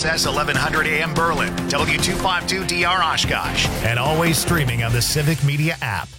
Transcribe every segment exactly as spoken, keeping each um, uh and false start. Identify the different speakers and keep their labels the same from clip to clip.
Speaker 1: S eleven hundred A M Berlin, W two fifty-two D R Oshkosh, and always streaming on the Civic Media app.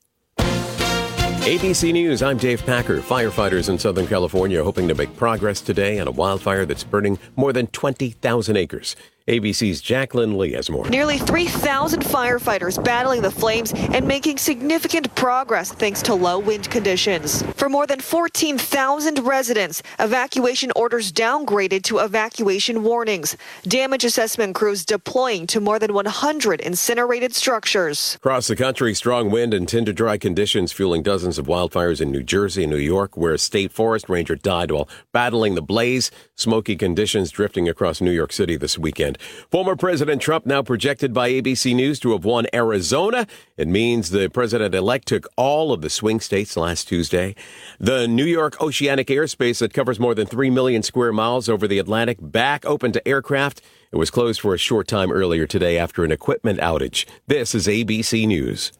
Speaker 2: A B C News, I'm Dave Packer. Firefighters in Southern California are hoping to make progress today on a wildfire that's burning more than twenty thousand acres. A B C's Jacqueline Lee has more.
Speaker 3: Nearly three thousand firefighters battling the flames and making significant progress thanks to low wind conditions. For more than fourteen thousand residents, evacuation orders downgraded to evacuation warnings. Damage assessment crews deploying to more than one hundred incinerated structures.
Speaker 2: Across the country, strong wind and tinder dry conditions fueling dozens of wildfires in New Jersey and New York, where a state forest ranger died while battling the blaze. Smoky conditions drifting across New York City this weekend. Former President Trump now projected by A B C News to have won Arizona. It means the president-elect took all of the swing states last Tuesday. The New York oceanic airspace that covers more than three million square miles over the Atlantic back open to aircraft. It was closed for a short time earlier today after an equipment outage. This is A B C News.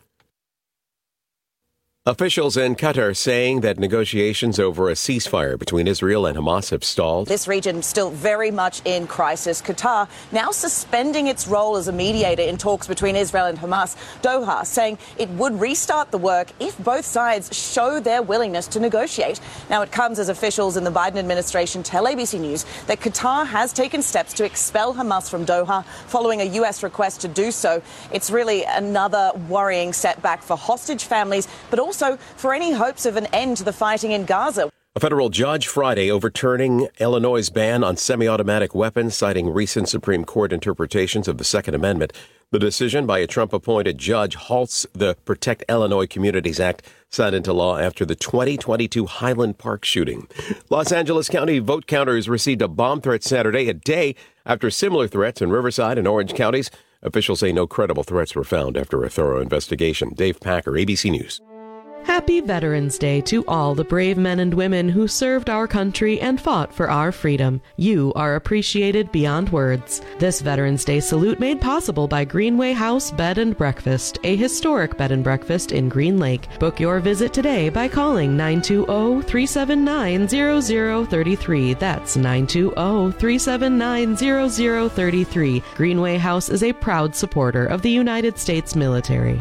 Speaker 2: Officials in Qatar saying that negotiations over a ceasefire between Israel and Hamas have stalled.
Speaker 4: This region still very much in crisis. Qatar now suspending its role as a mediator in talks between Israel and Hamas. Doha saying it would restart the work if both sides show their willingness to negotiate. Now it comes as officials in the Biden administration tell A B C News that Qatar has taken steps to expel Hamas from Doha following a U S request to do so. It's really another worrying setback for hostage families, but also Also, for any hopes of an end to the fighting in Gaza.
Speaker 2: A federal judge Friday overturning Illinois' ban on semi-automatic weapons, citing recent Supreme Court interpretations of the Second Amendment. The decision by a Trump-appointed judge halts the Protect Illinois Communities Act signed into law after the twenty twenty-two Highland Park shooting. Los Angeles County vote counters received a bomb threat Saturday, a day after similar threats in Riverside and Orange counties. Officials say no credible threats were found after a thorough investigation. Dave Packer, A B C News.
Speaker 5: Happy Veterans Day to all the brave men and women who served our country and fought for our freedom. You are appreciated beyond words. This Veterans Day salute made possible by Greenway House Bed and Breakfast, a historic bed and breakfast in Green Lake. Book your visit today by calling nine two zero, three seven nine, zero zero three three. That's nine two zero, three seven nine, zero zero three three. Greenway House is a proud supporter of the United States military.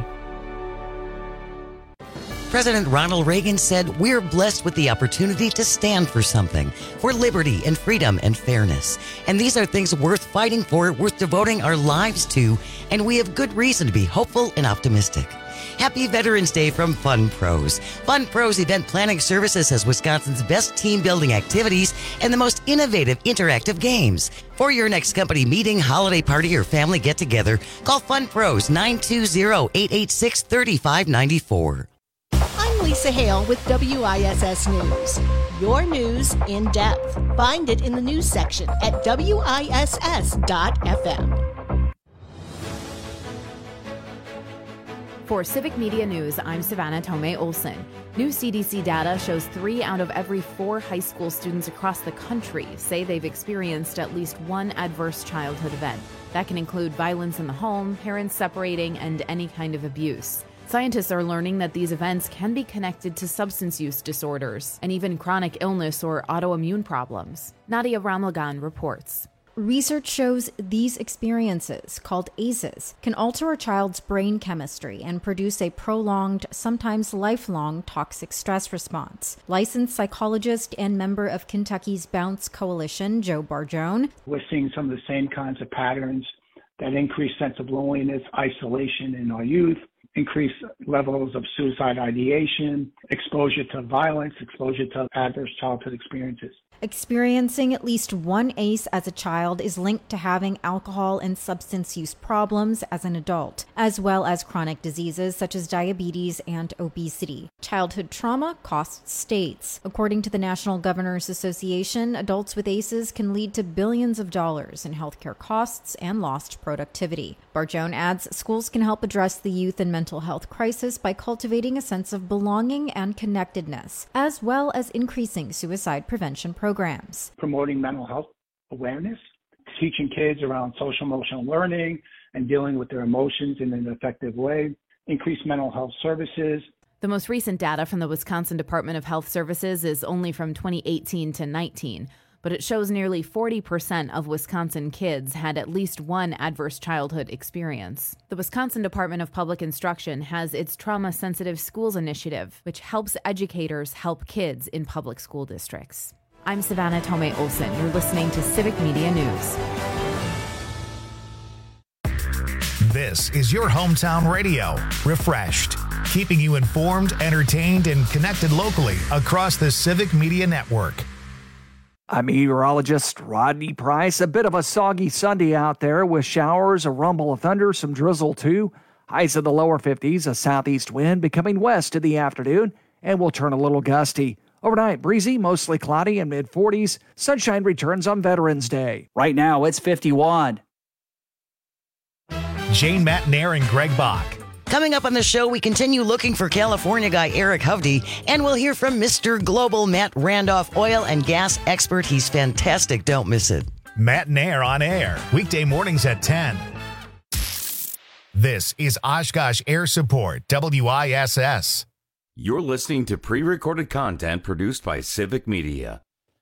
Speaker 6: President Ronald Reagan said, "We're blessed with the opportunity to stand for something, for liberty and freedom and fairness. And these are things worth fighting for, worth devoting our lives to, and we have good reason to be hopeful and optimistic." Happy Veterans Day from Fun Pros. Fun Pros Event Planning Services has Wisconsin's best team building activities and the most innovative interactive games. For your next company meeting, holiday party, or family get-together, call Fun Pros nine two zero, eight eight six, three five nine four.
Speaker 7: I'm Lisa Hale with W I S S News. Your news in depth. Find it in the news section at W I S S dot F M.
Speaker 8: For Civic Media News, I'm Savannah Tomei Olson. New C D C data shows three out of every four high school students across the country say they've experienced at least one adverse childhood event. That can include violence in the home, parents separating, and any kind of abuse. Scientists are learning that these events can be connected to substance use disorders and even chronic illness or autoimmune problems. Nadia Ramlagan reports.
Speaker 9: Research shows these experiences, called A C Es, can alter a child's brain chemistry and produce a prolonged, sometimes lifelong, toxic stress response. Licensed psychologist and member of Kentucky's Bounce Coalition, Joe Barjone.
Speaker 10: We're seeing some of the same kinds of patterns, that increased sense of loneliness, isolation in our youth, increased levels of suicide ideation, exposure to violence, exposure to adverse childhood experiences.
Speaker 9: Experiencing at least one A C E as a child is linked to having alcohol and substance use problems as an adult, as well as chronic diseases such as diabetes and obesity. Childhood trauma costs states. According to the National Governors Association, adults with A C Es can lead to billions of dollars in healthcare costs and lost productivity. Barjone adds schools can help address the youth and mental health crisis by cultivating a sense of belonging and connectedness, as well as increasing suicide prevention programs. Programs.
Speaker 10: Promoting mental health awareness, teaching kids around social emotional learning and dealing with their emotions in an effective way, increase mental health services.
Speaker 8: The most recent data from the Wisconsin Department of Health Services is only from twenty eighteen to nineteen. but it shows nearly forty percent of Wisconsin kids had at least one adverse childhood experience. The Wisconsin Department of Public Instruction has its Trauma Sensitive Schools Initiative, which helps educators help kids in public school districts. I'm Savannah Tomei Olson. You're listening to Civic Media News.
Speaker 1: This is your hometown radio, Refreshed, keeping you informed, entertained, and connected locally across the Civic Media Network.
Speaker 11: I'm meteorologist Rodney Price. A bit of a soggy Sunday out there with showers, a rumble of thunder, some drizzle too. Highs in the lower fifties, a southeast wind becoming west in the afternoon, and will turn a little gusty. Overnight, breezy, mostly cloudy and mid forties. Sunshine returns on Veterans Day. Right now, it's fifty-one.
Speaker 1: Jane Matnair and Greg Bach.
Speaker 6: Coming up on the show, we continue looking for California guy Eric Hovde, and we'll hear from Mister Global Matt Randolph, oil and gas expert. He's fantastic. Don't miss it.
Speaker 1: Matnair on air, weekday mornings at ten. This is Oshkosh Air Support, W I S S.
Speaker 12: You're listening to pre-recorded content produced by Civic Media.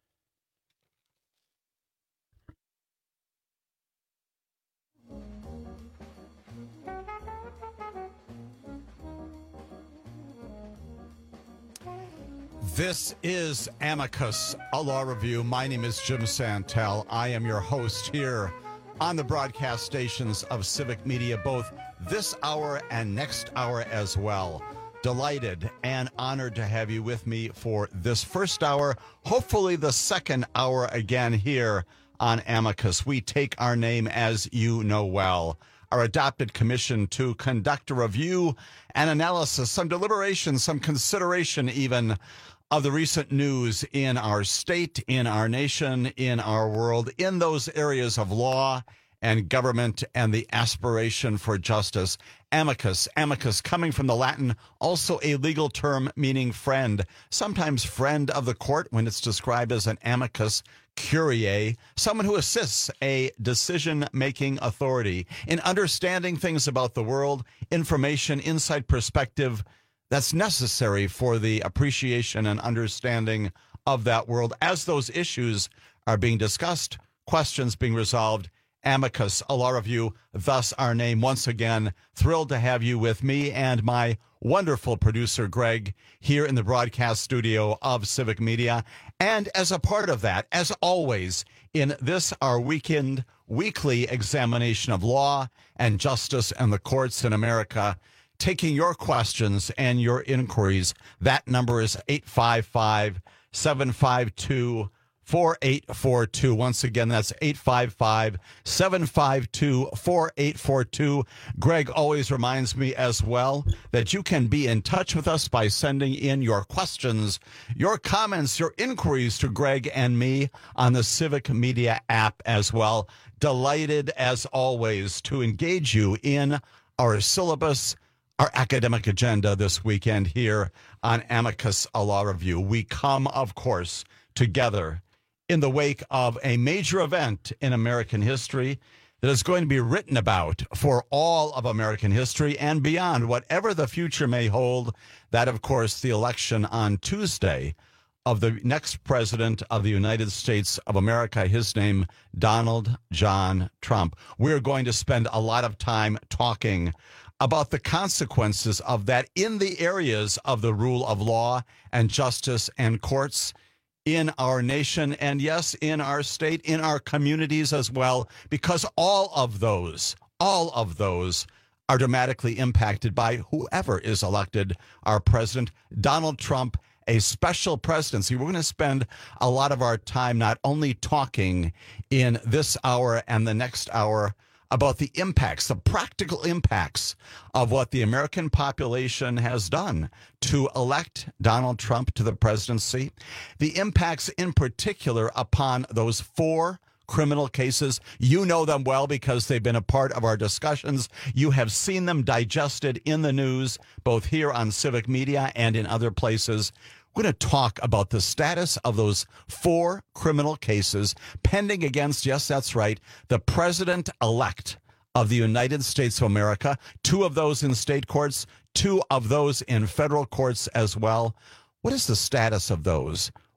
Speaker 13: This is Amicus, a law review. My name is Jim Santel. I am your host here on the broadcast stations of Civic Media, both this hour and next hour as well. Delighted and honored to have you with me for this first hour, hopefully the second hour again here on Amicus. We take our name, as you know well, our adopted commission to conduct a review and analysis, some deliberation, some consideration even, of the recent news in our state, in our nation, in our world, in those areas of law and government and the aspiration for justice. Amicus, amicus coming from the Latin, also a legal term meaning friend, sometimes friend of the court when it's described as an amicus curiae, someone who assists a decision-making authority in understanding things about the world, information, insight, perspective that's necessary for the appreciation and understanding of that world as those issues are being discussed, questions being resolved. Amicus, a law review, thus our name. Once again, thrilled to have you with me and my wonderful producer, Greg, here in the broadcast studio of Civic Media. And as a part of that, as always, in this, our weekend, weekly examination of law and justice and the courts in America, taking your questions and your inquiries. That number is eight five five, seven five two, four eight four two. Once again, that's eight five five, seven five two, four eight four two. Greg always reminds me as well that you can be in touch with us by sending in your questions, your comments, your inquiries to Greg and me on the Civic Media app as well. Delighted, as always, to engage you in our syllabus, our academic agenda this weekend here on Amicus, a law review. We come, of course, together in the wake of a major event in American history that is going to be written about for all of American history and beyond, whatever the future may hold. That, of course, the election on Tuesday of the next president of the United States of America, his name, Donald John Trump. We're going to spend a lot of time talking about the consequences of that in the areas of the rule of law and justice and courts in our nation, and yes, in our state, in our communities as well, because all of those, all of those are dramatically impacted by whoever is elected our president, Donald Trump, a special presidency. We're going to spend a lot of our time not only talking in this hour and the next hour about the impacts, the practical impacts of what the American population has done to elect Donald Trump to the presidency, the impacts in particular upon those four criminal cases. You know them well because they've been a part of our discussions. You have seen them digested in the news, both here on Civic Media and in other places. We're going to talk about the status of those four criminal cases pending against, yes, that's right, the president-elect of the United States of America, two of those in state courts, two of those in federal courts as well. What is the status of those?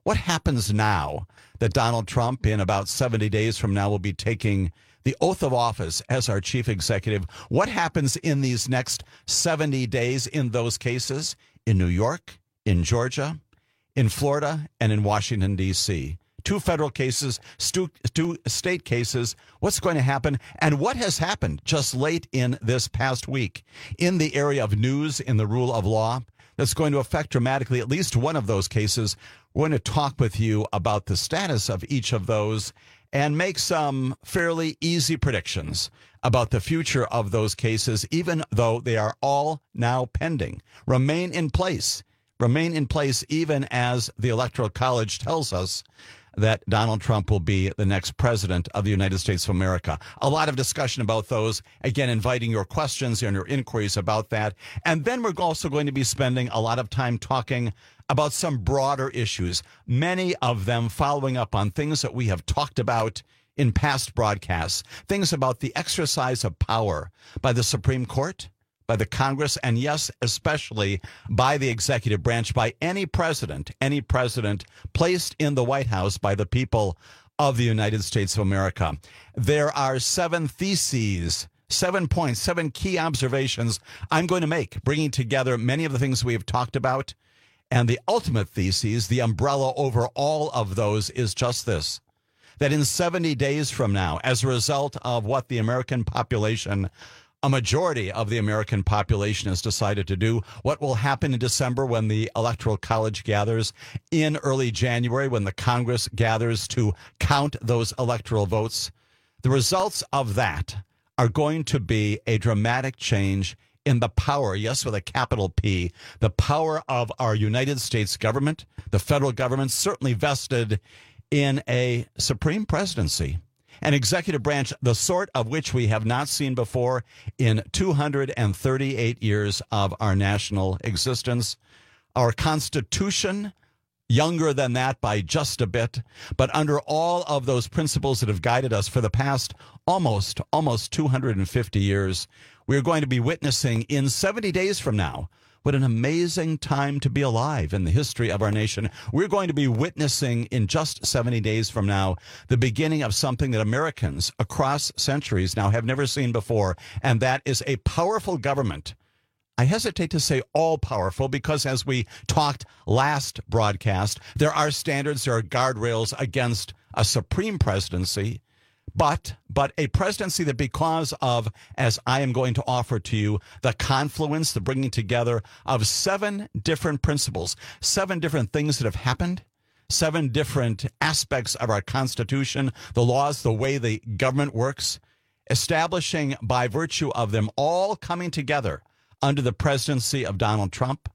Speaker 13: What happens now that Donald Trump, in about seventy days from now, will be taking the oath of office as our chief executive? What happens in these next seventy days in those cases in New York, in Georgia, in Florida, and in Washington, D C? Two federal cases, stu- two state cases. What's going to happen? And what has happened just late in this past week in the area of news, in the rule of law, that's going to affect dramatically at least one of those cases? We're going to talk with you about the status of each of those and make some fairly easy predictions about the future of those cases, even though they are all now pending. Remain in place. Remain in place even as the Electoral College tells us that Donald Trump will be the next president of the United States of America. A lot of discussion about those. Again, inviting your questions and your inquiries about that. And then we're also going to be spending a lot of time talking about some broader issues, many of them following up on things that we have talked about in past broadcasts, things about the exercise of power by the Supreme Court, by the Congress, and yes, especially by the executive branch, by any president, any president placed in the White House by the people of the United States of America. There are seven theses, seven points, seven key observations I'm going to make, bringing together many of the things we have talked about. And the ultimate thesis, the umbrella over all of those, is just this: that in seventy days from now, as a result of what the American population, a majority of the American population, has decided to do, what will happen in December when the Electoral College gathers, in early January when the Congress gathers to count those electoral votes, the results of that are going to be a dramatic change in the power, yes, with a capital P, the power of our United States government, the federal government, certainly vested in a supreme presidency, an executive branch, the sort of which we have not seen before in two hundred thirty-eight years of our national existence. Our Constitution, younger than that by just a bit, but under all of those principles that have guided us for the past almost, almost two hundred fifty years, we're going to be witnessing in seventy days from now. What an amazing time to be alive in the history of our nation. We're going to be witnessing in just seventy days from now the beginning of something that Americans across centuries now have never seen before, and that is a powerful government. I hesitate to say all powerful because, as we talked last broadcast, there are standards, there are guardrails against a supreme presidency. But but a presidency that, because of, as I am going to offer to you, the confluence, the bringing together of seven different principles, seven different things that have happened, seven different aspects of our Constitution, the laws, the way the government works, establishing by virtue of them all coming together under the presidency of Donald Trump,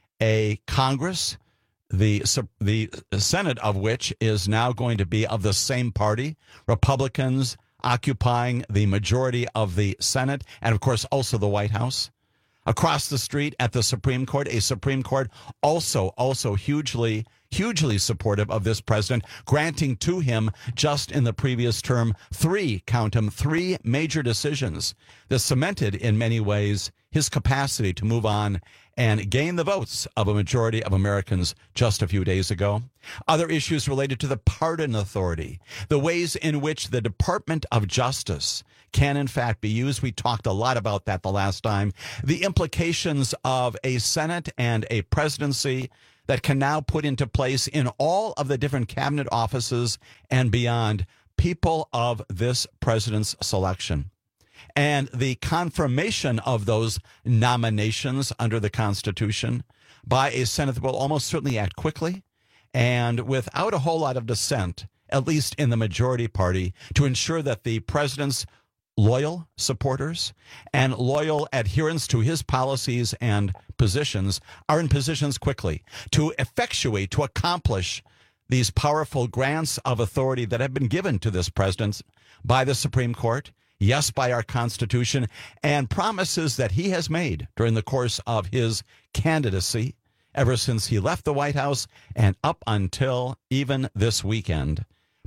Speaker 13: a Congress, the the Senate of which is now going to be of the same party, Republicans occupying the majority of the Senate, and of course also the White House. Across the street at the Supreme Court, a Supreme Court also, also hugely, hugely supportive of this president, granting to him just in the previous term three, count them, three major decisions that cemented in many ways his capacity to move on and gain the votes of a majority of Americans just a few days ago. Other issues related to the pardon authority, the ways in which the Department of Justice can in fact be used. We talked a lot about that the last time. The implications of a Senate and a presidency that can now put into place in all of the different cabinet offices and beyond people of this president's selection. And the confirmation of those nominations under the Constitution by a Senate that will almost certainly act quickly and without a whole lot of dissent, at least in the majority party, to ensure that the president's loyal supporters and loyal adherents to his policies and positions are in positions quickly to effectuate, to accomplish these powerful grants of authority that have been given to this president by the Supreme Court, yes, by our Constitution, and promises that he has made during the course of his candidacy ever since he left the White House and up until even this weekend.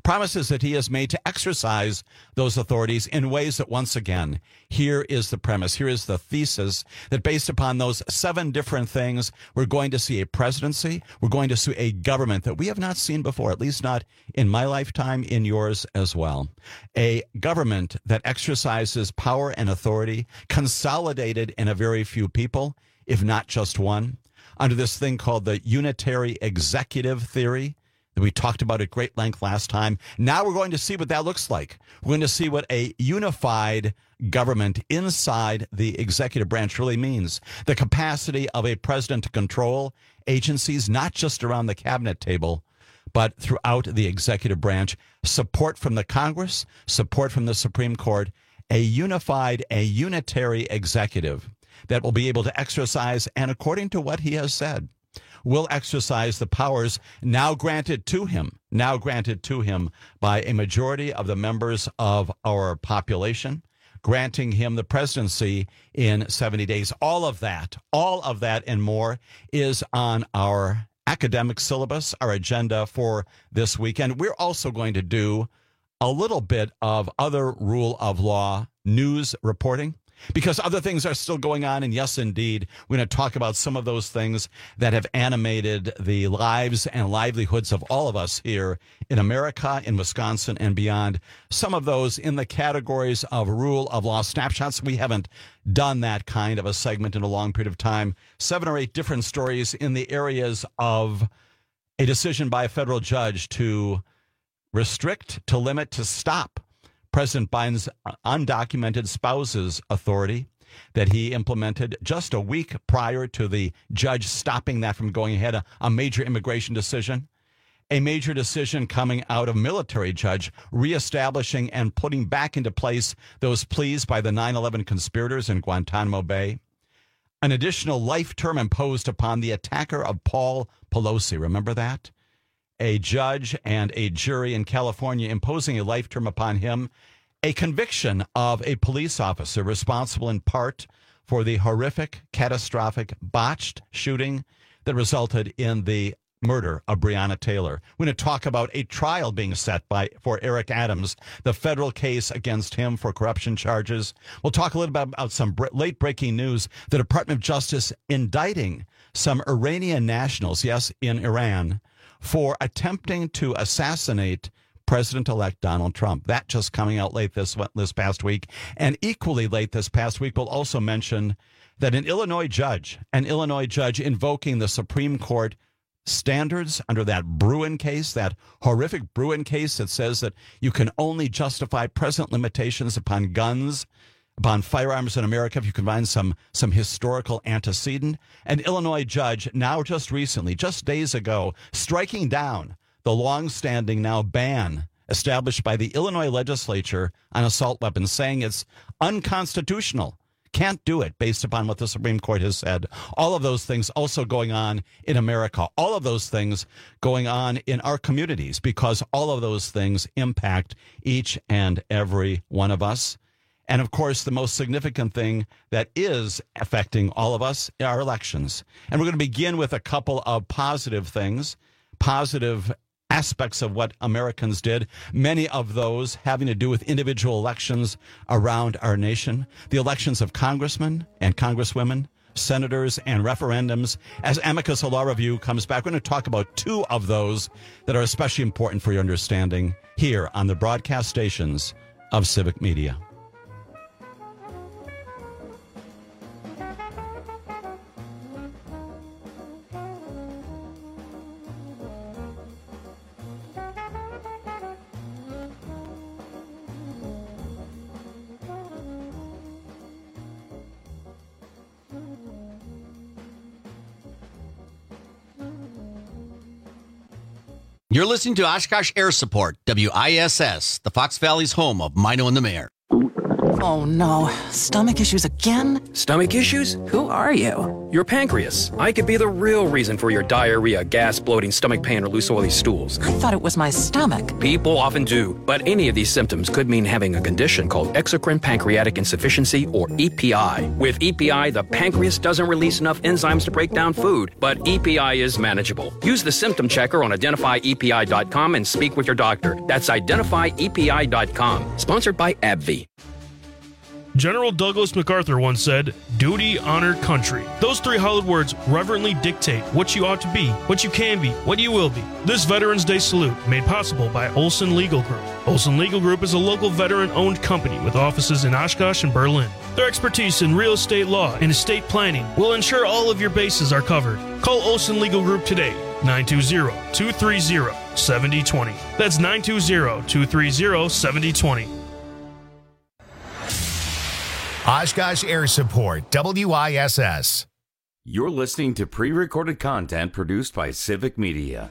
Speaker 13: promises that he has made to exercise those authorities in ways that, once again, here is the premise, here is the thesis, that based upon those seven different things, we're going to see a presidency, we're going to see a government that we have not seen before, at least not in my lifetime, in yours as well. A government that exercises power and authority consolidated in a very few people, if not just one, under this thing called the unitary executive theory that we talked about at great length last time. Now we're going to see what that looks like. We're going to see what a unified government inside the executive branch really means. The capacity of a president to control agencies, not just around the cabinet table, but throughout the executive branch. Support from the Congress, support from the Supreme Court, a unified, a unitary executive that will be able to exercise, and according to what he has said, will exercise the powers now granted to him, now granted to him by a majority of the members of our population, granting him the presidency in seventy days. All of that, all of that and more is on our academic syllabus, our agenda for this weekend. We're also going to do a little bit of other rule of law news reporting, because other things are still going on. And yes, indeed, we're going to talk about some of those things that have animated the lives and livelihoods of all of us here in America, in Wisconsin, and beyond. Some of those in the categories of rule of law snapshots. We haven't done that kind of a segment in a long period of time. Seven or eight different stories in the areas of a decision by a federal judge to restrict, to limit, to stop President Biden's undocumented spouse's authority that he implemented just a week prior to the judge stopping that from going ahead, a, a major immigration decision, a major decision coming out of military judge reestablishing and putting back into place those pleas by the nine eleven conspirators in Guantanamo Bay, an additional life term imposed upon the attacker of Paul Pelosi. Remember that? A judge and a jury in California imposing a life term upon him, a conviction of a police officer responsible in part for the horrific, catastrophic, botched shooting that resulted in the murder of Breonna Taylor. We're going to talk about a trial being set by for Eric Adams, the federal case against him for corruption charges. We'll talk a little bit about some late breaking news. The Department of Justice indicting some Iranian nationals, yes, in Iran, for attempting to assassinate President-elect Donald Trump. That just coming out late this this past week. And equally late this past week, we'll also mention that an Illinois judge, an Illinois judge invoking the Supreme Court standards under that Bruen case, that horrific Bruen case that says that you can only justify present limitations upon guns, upon firearms in America if you can find some some historical antecedent. An Illinois judge now just recently, just days ago, striking down the long-standing now ban established by the Illinois legislature on assault weapons, saying it's unconstitutional. Can't do it based upon what the Supreme Court has said. All of those things also going on in America. All of those things going on in our communities, because all of those things impact each and every one of us. And, of course, the most significant thing that is affecting all of us are elections. And we're going to begin with a couple of positive things, positive aspects of what Americans did, many of those having to do with individual elections around our nation, the elections of congressmen and congresswomen, senators, and referendums. As Amicus Law Review comes back, we're going to talk about two of those that are especially important for your understanding here on the broadcast stations of Civic Media.
Speaker 14: You're listening to Oshkosh Air Support, W I S S, the Fox Valley's home of Mino and the Mayor. Oh no, stomach issues again?
Speaker 15: Stomach issues? Who are you? Your pancreas. I could be the real reason for your diarrhea, gas, bloating, stomach pain, or loose oily stools.
Speaker 14: I thought it was my stomach.
Speaker 15: People often do, but any of these symptoms could mean having a condition called exocrine pancreatic insufficiency, or E P I. With E P I, the pancreas doesn't release enough enzymes to break down food, but E P I is manageable. Use the symptom checker on identify E P I dot com and speak with your doctor. That's identify E P I dot com. Sponsored by AbbVie.
Speaker 16: General Douglas MacArthur once said, duty, honor, country. Those three hallowed words reverently dictate what you ought to be, what you can be, what you will be. This Veterans Day salute, made possible by Olson Legal Group. Olson Legal Group is a local veteran-owned company with offices in Oshkosh and Berlin. Their expertise in real estate law and estate planning will ensure all of your bases are covered. Call Olson Legal Group today, nine two zero, two three zero, seven zero two zero. That's nine two zero, two three zero, seven zero two zero.
Speaker 1: Oshkosh Air Support, W I S S.
Speaker 12: You're listening to pre-recorded content produced by Civic Media.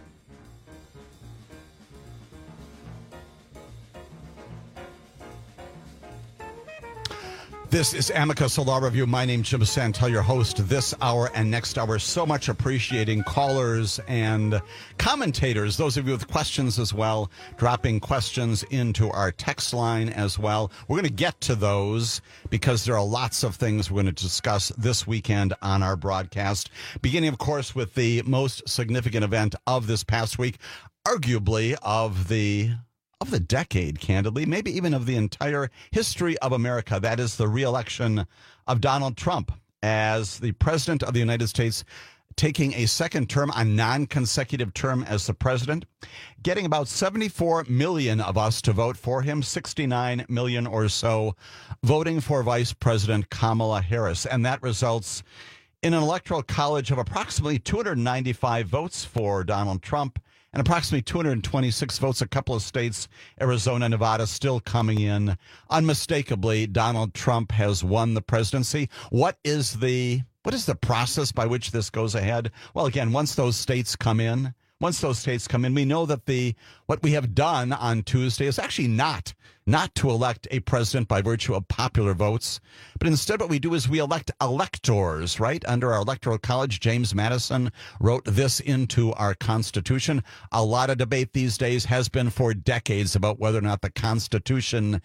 Speaker 13: This is Amicus Law Review. My name's Jim Santel, your host this hour and next hour. So much appreciating callers and commentators, those of you with questions as well, dropping questions into our text line as well. We're going to get to those because there are lots of things we're going to discuss this weekend on our broadcast, beginning, of course, with the most significant event of this past week, arguably of the... of the decade, candidly, maybe even of the entire history of America. That is the re-election of Donald Trump as the president of the United States, taking a second term, a non-consecutive term as the president, getting about seventy-four million of us to vote for him, sixty-nine million or so voting for Vice President Kamala Harris. And that results in an electoral college of approximately two hundred ninety-five votes for Donald Trump, and approximately two hundred twenty-six votes. A couple of states, Arizona, Nevada, still coming in. Unmistakably, Donald Trump has won the presidency. What is the what is the process by which this goes ahead? Well, again, once those states come in, once those states come in, we know that the what we have done on Tuesday is actually not not to elect a president by virtue of popular votes, but instead what we do is we elect electors, right? Under our Electoral College, James Madison wrote this into our Constitution. A lot of debate these days has been for decades about whether or not the Constitution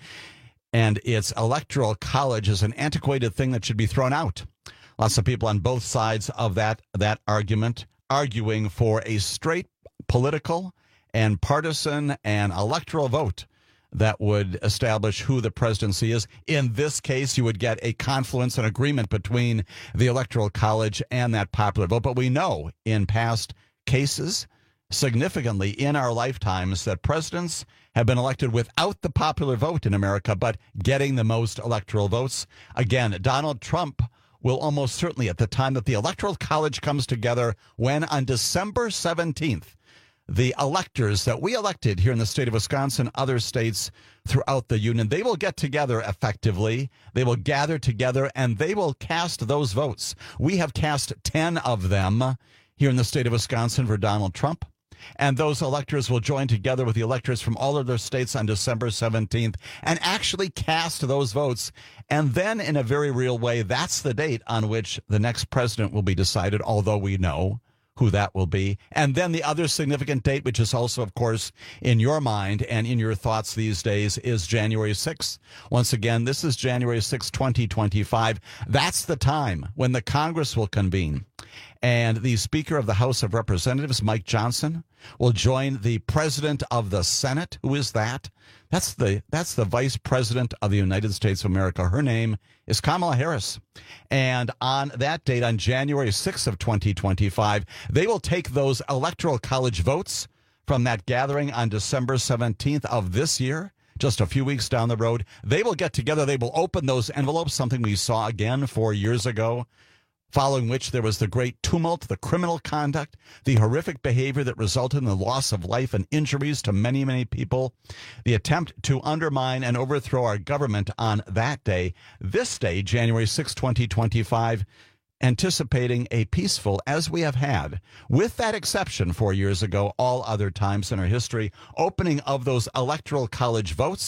Speaker 13: and its Electoral College is an antiquated thing that should be thrown out. Lots of people on both sides of that that argument arguing for a straight political and partisan and electoral vote that would establish who the presidency is. In this case, you would get a confluence and agreement between the Electoral College and that popular vote. But we know in past cases, significantly in our lifetimes, that presidents have been elected without the popular vote in America, but getting the most electoral votes. Again, Donald Trump will almost certainly, at the time that the Electoral College comes together, when on December seventeenth, the electors that we elected here in the state of Wisconsin, other states throughout the union, they will get together effectively. They will gather together and they will cast those votes. We have cast ten of them here in the state of Wisconsin for Donald Trump. And those electors will join together with the electors from all of their states on December seventeenth and actually cast those votes. And then in a very real way, that's the date on which the next president will be decided, although we know who that will be. And then the other significant date, which is also, of course, in your mind and in your thoughts these days, is January sixth. Once again, this is January sixth, twenty twenty-five. That's the time when the Congress will convene. And the Speaker of the House of Representatives, Mike Johnson, will join the President of the Senate. Who is that? That's the that's the Vice President of the United States of America. Her name is Kamala Harris. And on that date, on January sixth of twenty twenty-five, they will take those Electoral College votes from that gathering on December seventeenth of this year, just a few weeks down the road. They will get together. They will open those envelopes, something we saw again four years ago, following which there was the great tumult, the criminal conduct, the horrific behavior that resulted in the loss of life and injuries to many, many people, the attempt to undermine and overthrow our government on that day. This day, January sixth, twenty twenty-five, anticipating a peaceful, as we have had, with that exception four years ago, all other times in our history, opening of those Electoral College votes,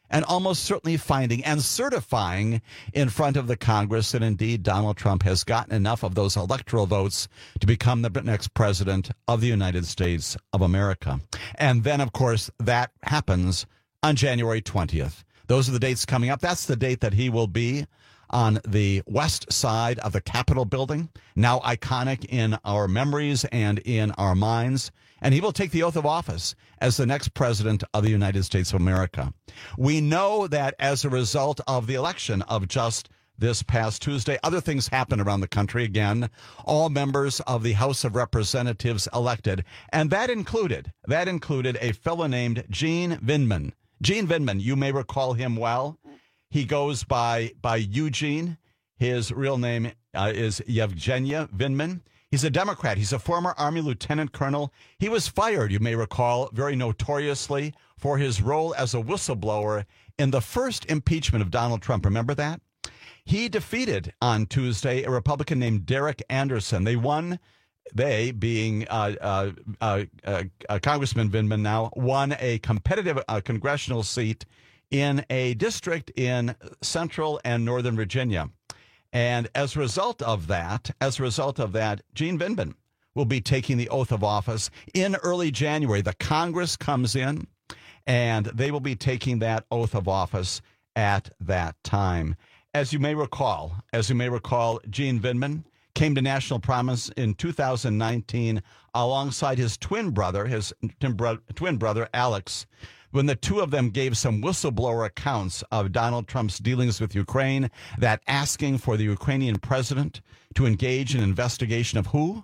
Speaker 13: and almost certainly finding and certifying in front of the Congress that indeed Donald Trump has gotten enough of those electoral votes to become the next president of the United States of America. And then, of course, that happens on January twentieth. Those are the dates coming up. That's the date that he will be on the west side of the Capitol building, now iconic in our memories and in our minds. And he will take the oath of office as the next president of the United States of America. We know that as a result of the election of just this past Tuesday, other things happened around the country. Again, all members of the House of Representatives elected. And that included, that included a fellow named Gene Vindman. Gene Vindman, you may recall him well. He goes by, by Eugene. His real name uh, is Yevgeny Vindman. He's a Democrat. He's a former Army lieutenant colonel. He was fired, you may recall, very notoriously for his role as a whistleblower in the first impeachment of Donald Trump. Remember that? He defeated on Tuesday a Republican named Derek Anderson. They won, they being uh, uh, uh, uh, uh, Congressman Vindman now, won a competitive uh, congressional seat in a district in central and northern Virginia. And as a result of that, as a result of that, Gene Vindman will be taking the oath of office in early January. The Congress comes in, and they will be taking that oath of office at that time. As you may recall, as you may recall, Gene Vindman came to national prominence in two thousand nineteen alongside his twin brother, his twin brother, Alex, when the two of them gave some whistleblower accounts of Donald Trump's dealings with Ukraine, that asking for the Ukrainian president to engage in investigation of who?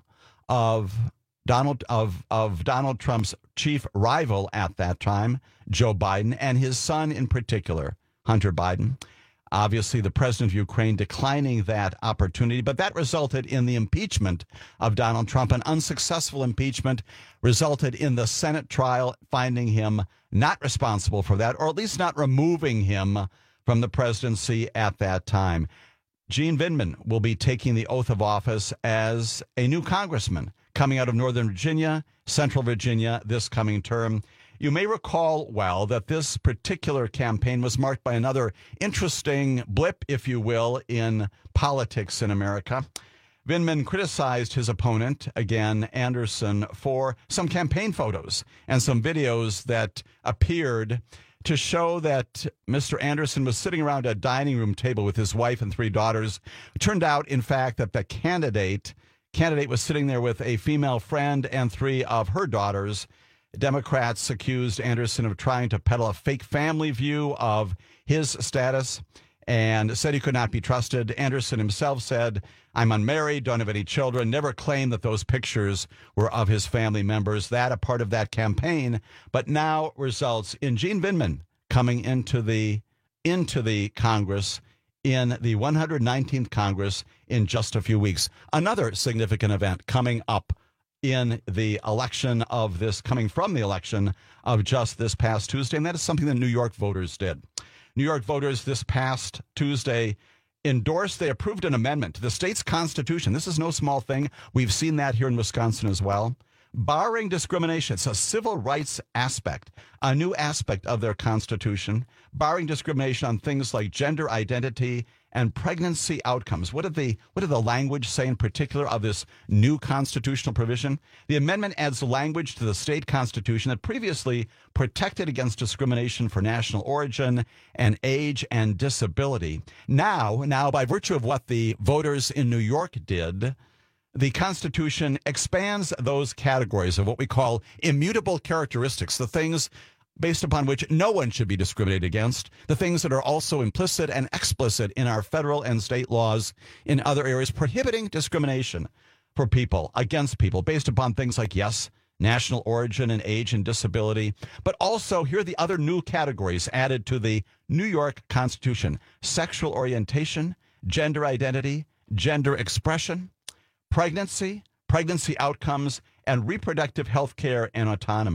Speaker 13: Of Donald of of Donald Trump's chief rival at that time, Joe Biden, and his son in particular, Hunter Biden. Obviously, the president of Ukraine declining that opportunity, but that resulted in the impeachment of Donald Trump. An unsuccessful impeachment resulted in the Senate trial finding him not responsible for that, or at least not removing him from the presidency at that time. Gene Vindman will be taking the oath of office as a new congressman coming out of Northern Virginia, Central Virginia this coming term. You may recall well that this particular campaign was marked by another interesting blip, if you will, in politics in America. Vindman criticized his opponent, again, Anderson, for some campaign photos and some videos that appeared to show that Mister Anderson was sitting around a dining room table with his wife and three daughters. It turned out, in fact, that the candidate, candidate was sitting there with a female friend and three of her daughters. Democrats accused Anderson of trying to peddle a fake family view of his status and said he could not be trusted. Anderson himself said, "I'm unmarried, don't have any children," never claimed that those pictures were of his family members. That a part of that campaign, but now results in Gene Vindman coming into the into the Congress in the one hundred nineteenth Congress in just a few weeks. Another significant event coming up in the election of this, coming from the election of just this past Tuesday, and that is something that New York voters did. New York voters this past Tuesday endorsed, they approved an amendment to the state's constitution. This is no small thing. We've seen that here in Wisconsin as well. Barring discrimination, it's a civil rights aspect, a new aspect of their constitution, barring discrimination on things like gender identity and pregnancy outcomes. What did the what did the language say in particular of this new constitutional provision? The amendment adds language to the state constitution that previously protected against discrimination for national origin and age and disability. Now, now by virtue of what the voters in New York did, the Constitution expands those categories of what we call immutable characteristics, the things based upon which no one should be discriminated against, the things that are also implicit and explicit in our federal and state laws in other areas prohibiting discrimination for people, against people, based upon things like, yes, national origin and age and disability, but also here are the other new categories added to the New York Constitution: sexual orientation, gender identity, gender expression, pregnancy, pregnancy outcomes, and reproductive health care and autonomy.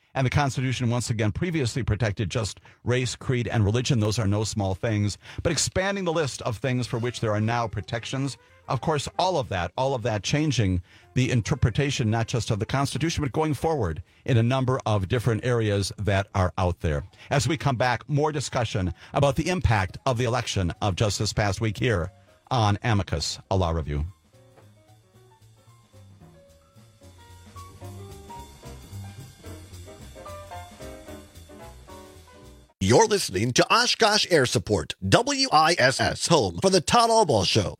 Speaker 13: And the Constitution, once again, previously protected just race, creed, and religion. Those are no small things. But expanding the list of things for which there are now protections, of course, all of that, all of that changing the interpretation, not just of the Constitution, but going forward in a number of different areas that are out there. As we come back, more discussion about the impact of the election of just this past week here on Amicus, a Law Review.
Speaker 17: You're listening to Oshkosh Air Support, W I S S, home for the Todd Albaugh Show.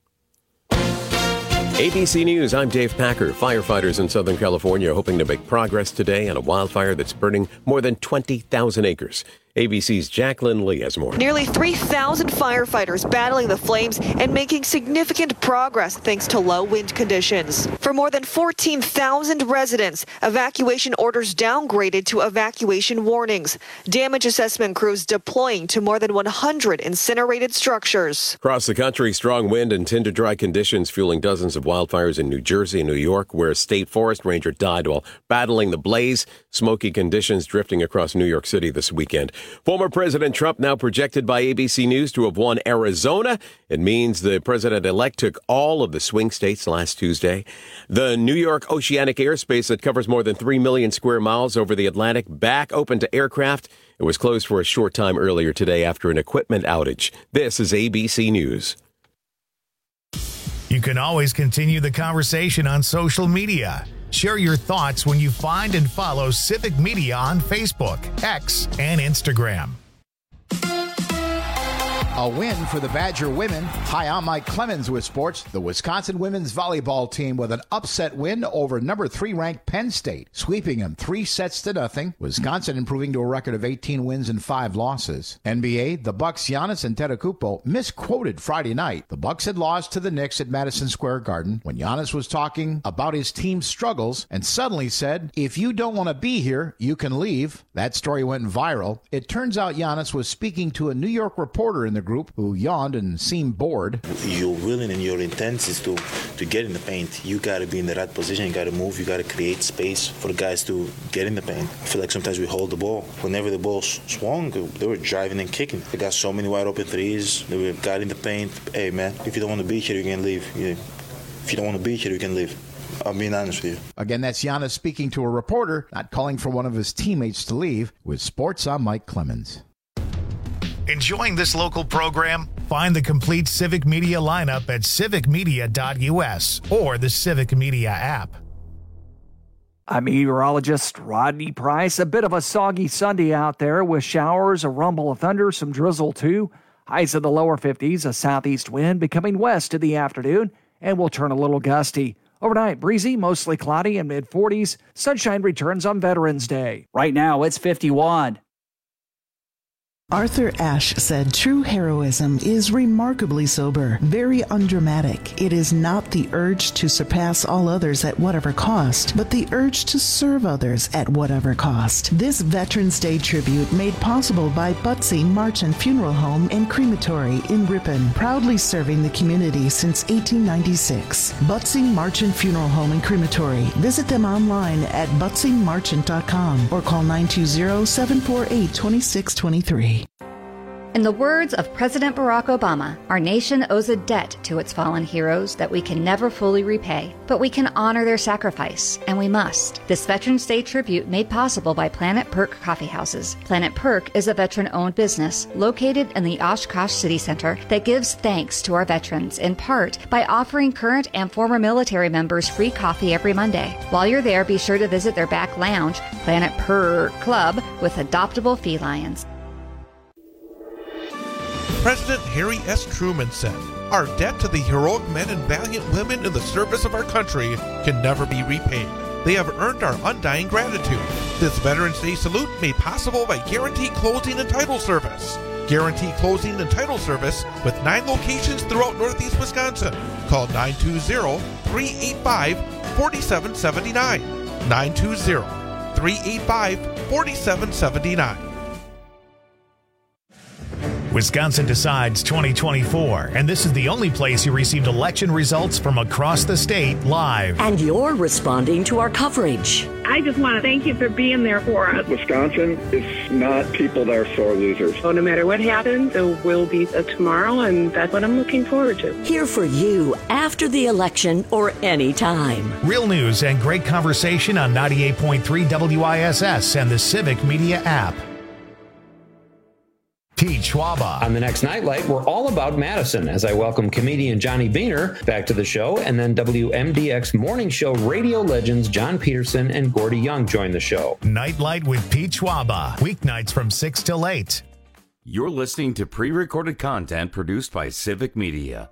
Speaker 2: A B C News, I'm Dave Packer. Firefighters in Southern California are hoping to make progress today on a wildfire that's burning more than twenty thousand acres. A B C's Jacqueline Lee has more.
Speaker 3: Nearly three thousand firefighters battling the flames and making significant progress thanks to low wind conditions. For more than fourteen thousand residents, evacuation orders downgraded to evacuation warnings. Damage assessment crews deploying to more than one hundred incinerated structures.
Speaker 2: Across the country, strong wind and tinder dry conditions fueling dozens of wildfires in New Jersey and New York, where a state forest ranger died while battling the blaze. Smoky conditions drifting across New York City this weekend. Former President Trump now projected by A B C News to have won Arizona. It means the president-elect took all of the swing states last Tuesday. The New York oceanic airspace that covers more than three million square miles over the Atlantic back open to aircraft. It was closed for a short time earlier today after an equipment outage. This is A B C News.
Speaker 1: You can always continue the conversation on social media. Share your thoughts when you find and follow Civic Media on Facebook, X, and Instagram.
Speaker 18: A win for the Badger women. Hi, I'm Mike Clemens with sports. The Wisconsin women's volleyball team with an upset win over number three ranked Penn State, sweeping them three sets to nothing. Wisconsin improving to a record of eighteen wins and five losses. N B A, the Bucks' Giannis Antetokounmpo misquoted Friday night. The Bucks had lost to the Knicks at Madison Square Garden when Giannis was talking about his team's struggles and suddenly said, "If you don't want to be here, you can leave." That story went viral. It turns out Giannis was speaking to a New York reporter in the group who yawned and seemed bored.
Speaker 19: Your willing and your intent is to, to get in the paint. You got to be in the right position. You got to move. You got to create space for the guys to get in the paint. I feel like sometimes we hold the ball. Whenever the ball swung, they were driving and kicking. They got so many wide open threes. They were got in the paint. Hey, man, if you don't want to be here, you can leave. You, if you don't want to be here, you can leave. I'm being honest with you.
Speaker 18: Again, that's Giannis speaking to a reporter, not calling for one of his teammates to leave. With sports, I'm Mike Clemens.
Speaker 1: Enjoying this local program? Find the complete Civic Media lineup at civic media dot U S or the Civic Media app.
Speaker 11: I'm meteorologist Rodney Price. A bit of a soggy Sunday out there with showers, a rumble of thunder, some drizzle too. Highs in the lower fifties, a southeast wind becoming west in the afternoon, and will turn a little gusty. Overnight, breezy, mostly cloudy, and mid forties. Sunshine returns on Veterans Day.
Speaker 20: Right now, it's fifty-one.
Speaker 21: Arthur Ashe said true heroism is remarkably sober, very undramatic. It is not the urge to surpass all others at whatever cost, but the urge to serve others at whatever cost. This Veterans Day tribute made possible by Butsy Marchant Funeral Home and Crematory in Ripon, proudly serving the community since eighteen ninety-six. Butsy Marchant Funeral Home and Crematory. Visit them online at butsy marchant dot com or call nine two zero, seven four eight, two six two three.
Speaker 22: In the words of President Barack Obama, our nation owes a debt to its fallen heroes that we can never fully repay, but we can honor their sacrifice, and we must. This Veterans Day tribute made possible by Planet Perk Coffee Houses. Planet Perk is a veteran-owned business located in the Oshkosh City Center that gives thanks to our veterans in part by offering current and former military members free coffee every Monday. While you're there, be sure to visit their back lounge, Planet Perk Club, with adoptable felines.
Speaker 23: President Harry S. Truman said, "Our debt to the heroic men and valiant women in the service of our country can never be repaid. They have earned our undying gratitude." This Veterans Day salute made possible by Guarantee Closing and Title Service. Guarantee Closing and Title Service with nine locations throughout Northeast Wisconsin. Call nine two zero, three eight five, four seven seven nine. nine two zero, three eight five, four seven seven nine.
Speaker 1: Wisconsin Decides twenty twenty-four, and this is the only place you received election results from across the state live.
Speaker 24: And you're responding to our coverage.
Speaker 4: I just want to thank you for being there for us.
Speaker 5: Wisconsin is not people that are sore losers.
Speaker 4: So no matter what happens, there will be a tomorrow, and that's what I'm looking forward to.
Speaker 7: Here for you after the election or any time.
Speaker 1: Real news and great conversation on ninety-eight point three W I S S and the Civic Media app. Pete Schwaba.
Speaker 24: On the next Nightlight, we're all about Madison as I welcome comedian Johnny Beaner back to the show, and then W M D X morning show radio legends John Peterson and Gordy Young join the show.
Speaker 1: Nightlight with Pete Schwaba, weeknights from six till eight.
Speaker 12: You're listening to pre-recorded content produced by Civic Media.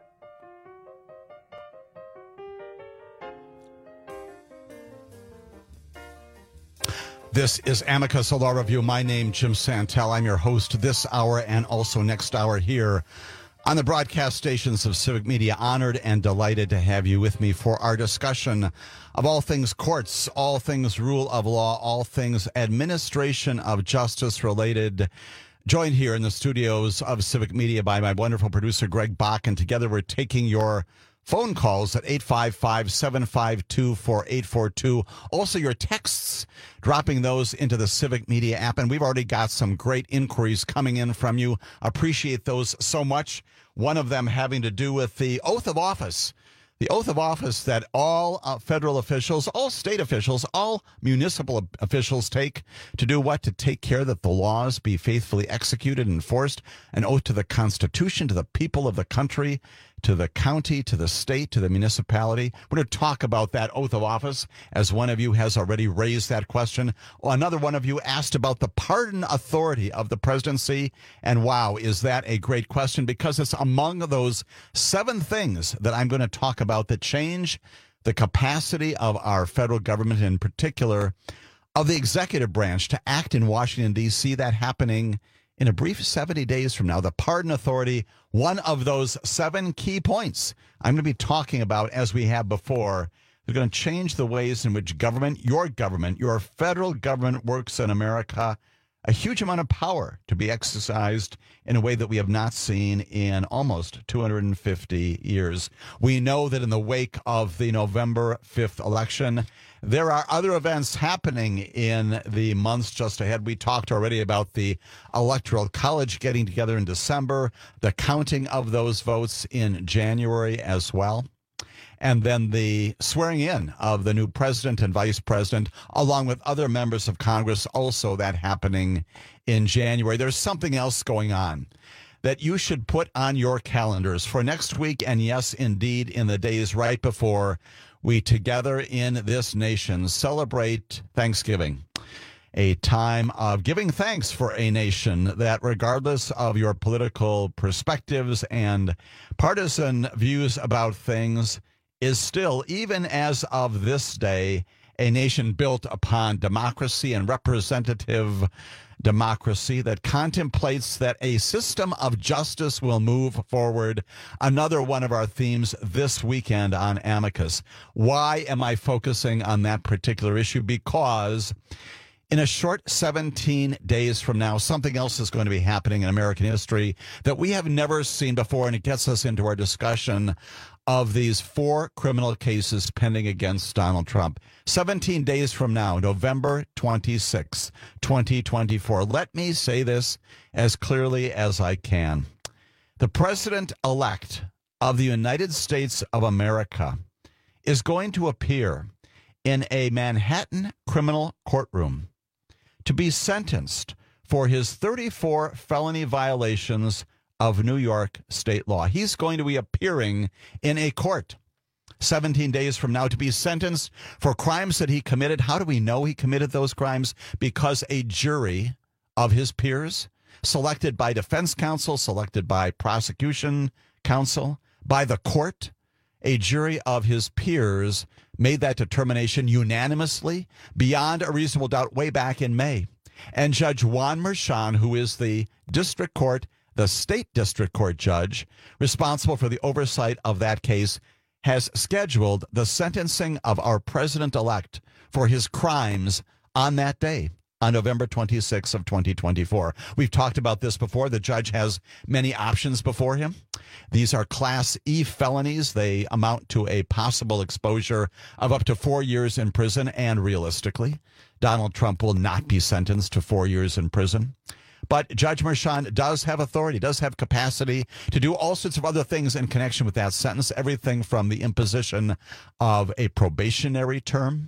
Speaker 13: This is Amicus, a law review. My name, Jim Santel. I'm your host this hour and also next hour here on the broadcast stations of Civic Media. Honored and delighted to have you with me for our discussion of all things courts, all things rule of law, all things administration of justice related. Joined here in the studios of Civic Media by my wonderful producer, Greg Bach, and together we're taking your phone calls at eight five five, seven five two, four eight four two. Also, your texts, dropping those into the Civic Media app. And we've already got some great inquiries coming in from you. Appreciate those so much. One of them having to do with the oath of office. The oath of office that all uh, federal officials, all state officials, all municipal officials take to do what? To take care that the laws be faithfully executed and enforced. An oath to the Constitution, to the people of the country, to the county, to the state, to the municipality. We're going to talk about that oath of office, as one of you has already raised that question. Another one of you asked about the pardon authority of the presidency. And wow, is that a great question, because it's among those seven things that I'm going to talk about that change the capacity of our federal government, in particular of the executive branch, to act in Washington, D C, that happening in a brief seventy days from now. The pardon authority, one of those seven key points I'm going to be talking about, as we have before. They're going to change the ways in which government, your government, your federal government works in America. A huge amount of power to be exercised in a way that we have not seen in almost two hundred fifty years. We know that in the wake of the November fifth election, there are other events happening in the months just ahead. We talked already about the Electoral College getting together in December, the counting of those votes in January as well, and then the swearing in of the new president and vice president, along with other members of Congress, also that happening in January. There's something else going on that you should put on your calendars for next week, and yes, indeed, in the days right before we together in this nation celebrate Thanksgiving, a time of giving thanks for a nation that, regardless of your political perspectives and partisan views about things, is still, even as of this day, a nation built upon democracy and representative democracy that contemplates that a system of justice will move forward. Another one of our themes this weekend on Amicus. Why am I focusing on that particular issue? Because in a short seventeen days from now, something else is going to be happening in American history that we have never seen before, and it gets us into our discussion of these four criminal cases pending against Donald Trump. seventeen days from now, November twenty-sixth, twenty twenty-four. Let me say this as clearly as I can. The president-elect of the United States of America is going to appear in a Manhattan criminal courtroom to be sentenced for his thirty-four felony violations of New York state law. He's going to be appearing in a court seventeen days from now to be sentenced for crimes that he committed. How do we know he committed those crimes? Because a jury of his peers, selected by defense counsel, selected by prosecution counsel, by the court, a jury of his peers made that determination unanimously, beyond a reasonable doubt, way back in May. And Judge Juan Merchan, who is the district court, the state district court judge responsible for the oversight of that case, has scheduled the sentencing of our president-elect for his crimes on that day, on November twenty-sixth of twenty twenty-four. We've talked about this before. The judge has many options before him. These are Class E felonies. They amount to a possible exposure of up to four years in prison, and realistically, Donald Trump will not be sentenced to four years in prison. But Judge Merchan does have authority, does have capacity to do all sorts of other things in connection with that sentence, everything from the imposition of a probationary term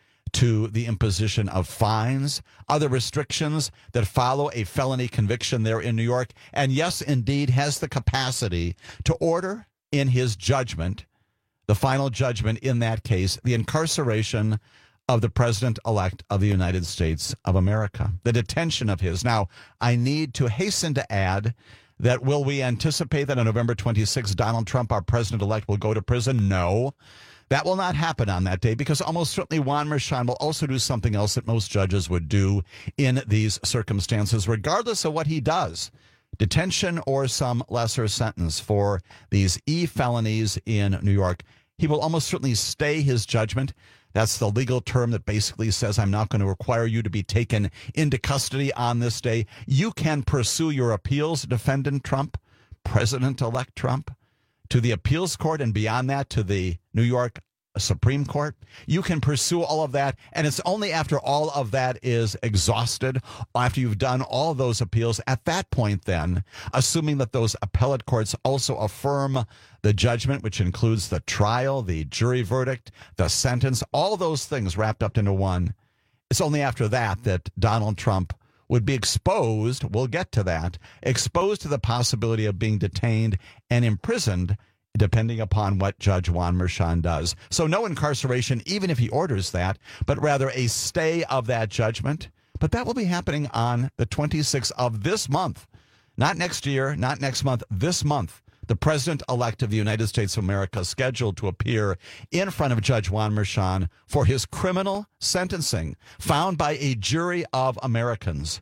Speaker 13: to the imposition of fines, other restrictions that follow a felony conviction there in New York, and yes, indeed, has the capacity to order in his judgment, the final judgment in that case, the incarceration of the president-elect of the United States of America, the detention of his. Now, I need to hasten to add that will we anticipate that on November twenty-sixth, Donald Trump, our president-elect, will go to prison? No. That will not happen on that day, because almost certainly Juan Merchan will also do something else that most judges would do in these circumstances, regardless of what he does, detention or some lesser sentence for these E felonies in New York. He will almost certainly stay his judgment. That's the legal term that basically says, I'm not going to require you to be taken into custody on this day. You can pursue your appeals, defendant Trump, President-elect Trump, to the appeals court, and beyond that to the New York Supreme Court. You can pursue all of that, and it's only after all of that is exhausted, after you've done all those appeals, at that point then, assuming that those appellate courts also affirm the judgment, which includes the trial, the jury verdict, the sentence, all those things wrapped up into one, it's only after that that Donald Trump would be exposed, we'll get to that, exposed to the possibility of being detained and imprisoned, depending upon what Judge Juan Merchan does. So no incarceration, even if he orders that, but rather a stay of that judgment. But that will be happening on the twenty-sixth of this month. Not next year, not next month, this month. The president-elect of the United States of America is scheduled to appear in front of Judge Juan Merchan for his criminal sentencing, found by a jury of Americans.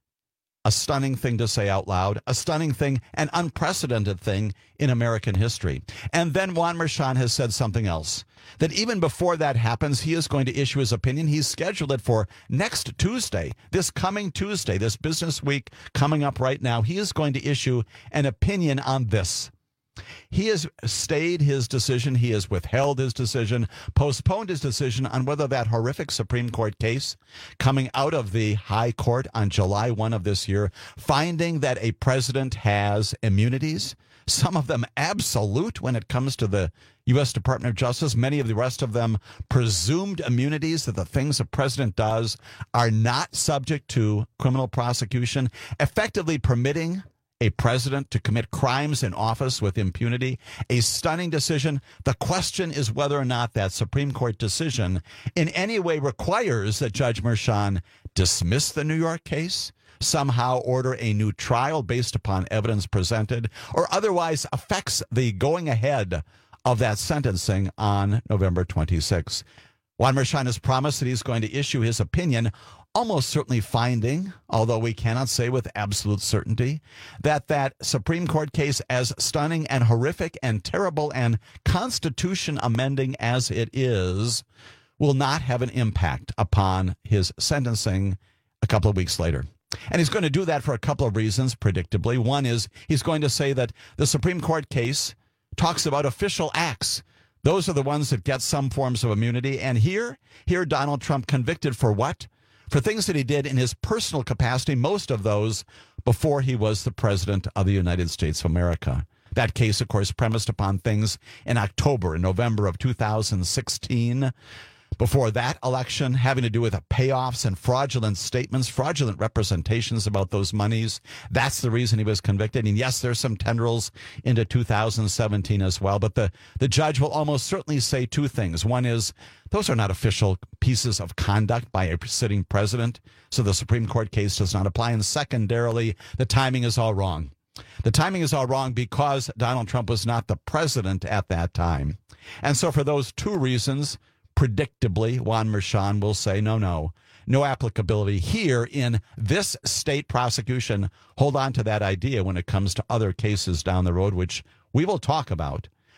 Speaker 13: A stunning thing to say out loud, a stunning thing, an unprecedented thing in American history. And then Juan Merchan has said something else, that even before that happens, he is going to issue his opinion. He's scheduled it for next Tuesday, this coming Tuesday, this business week coming up right now. He is going to issue an opinion on this. He has stayed his decision. He has withheld his decision, postponed his decision on whether that horrific Supreme Court case coming out of the High Court on July first of this year, finding that a president has immunities, some of them absolute when it comes to the U S Department of Justice, many of the rest of them presumed immunities, that the things a president does are not subject to criminal prosecution, effectively permitting a president to commit crimes in office with impunity. A stunning decision. The question is whether or not that Supreme Court decision in any way requires that Judge Merchan dismiss the New York case, somehow order a new trial based upon evidence presented, or otherwise affects the going ahead of that sentencing on November twenty-sixth. Juan Merchan has promised that he's going to issue his opinion, almost certainly finding, although we cannot say with absolute certainty, that that Supreme Court case, as stunning and horrific and terrible and Constitution amending as it is, will not have an impact upon his sentencing a couple of weeks later. And he's going to do that for a couple of reasons, predictably. One is he's going to say that the Supreme Court case talks about official acts. Those are the ones that get some forms of immunity. And here, here Donald Trump convicted for what? For things that he did in his personal capacity, most of those before he was the president of the United States of America. That case, of course, premised upon things in October and November of two thousand sixteen. Before that election, having to do with payoffs and fraudulent statements, fraudulent representations about those monies. That's the reason he was convicted. And yes, there's some tendrils into two thousand seventeen as well. But the, the judge will almost certainly say two things. One is, those are not official pieces of conduct by a sitting president, so the Supreme Court case does not apply. And secondarily, the timing is all wrong. The timing is all wrong because Donald Trump was not the president at that time. And so for those two reasons, predictably, Juan Merchan will say, no, no, no applicability here in this state prosecution. Hold on to that idea when it comes to other cases down the road, which we will talk about.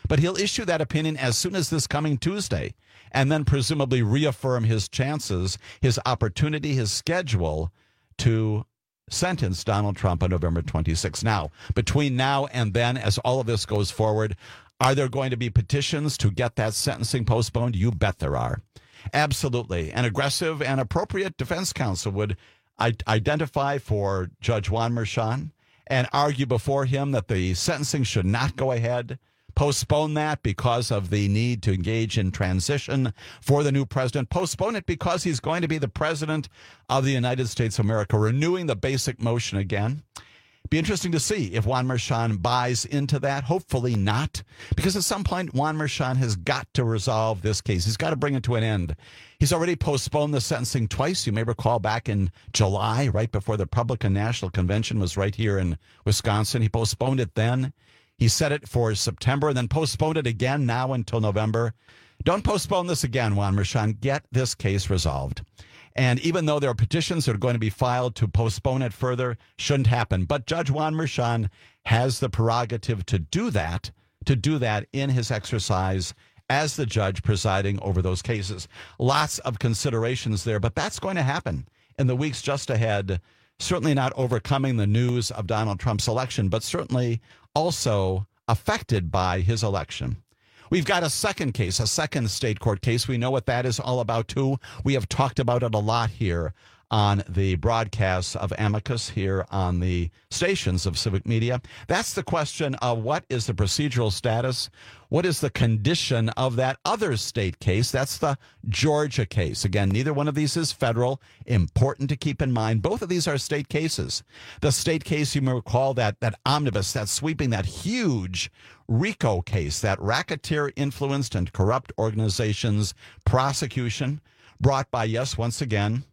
Speaker 13: But he'll issue that opinion as soon as this coming Tuesday, and then presumably reaffirm his chances, his opportunity, his schedule to sentence Donald Trump on November twenty-sixth. Now, between now and then, as all of this goes forward, are there going to be petitions to get that sentencing postponed? You bet there are. Absolutely. An aggressive and appropriate defense counsel would I- identify for Judge Juan Merchan and argue before him that the sentencing should not go ahead, postpone that because of the need to engage in transition for the new president, postpone it because he's going to be the president of the United States of America, renewing the basic motion again. Be interesting to see if Juan Merchan buys into that. Hopefully not, because at some point Juan Merchan has got to resolve this case. He's got to bring it to an end. He's already postponed the sentencing twice. You may recall back in July, right before the Republican National Convention was right here in Wisconsin. He postponed it then. He set it for September and then postponed it again now until November. Don't postpone this again, Juan Merchan. Get this case resolved. And even though there are petitions that are going to be filed to postpone it further, shouldn't happen. But Judge Juan Merchan has the prerogative to do that, to do that in his exercise as the judge presiding over those cases. Lots of considerations there, but that's going to happen in the weeks just ahead. Certainly not overcoming the news of Donald Trump's election, but certainly also affected by his election. We've got a second case, a second state court case. We know what that is all about, too. We have talked about it a lot here on the broadcasts of Amicus here on the stations of Civic Media. That's the question of what is the procedural status? What is the condition of that other state case? That's the Georgia case. Again, neither one of these is federal. Important to keep in mind. Both of these are state cases. The state case, you may recall that, that omnibus, that sweeping, that huge RICO case, that racketeer-influenced and corrupt organizations prosecution brought by, yes, once again,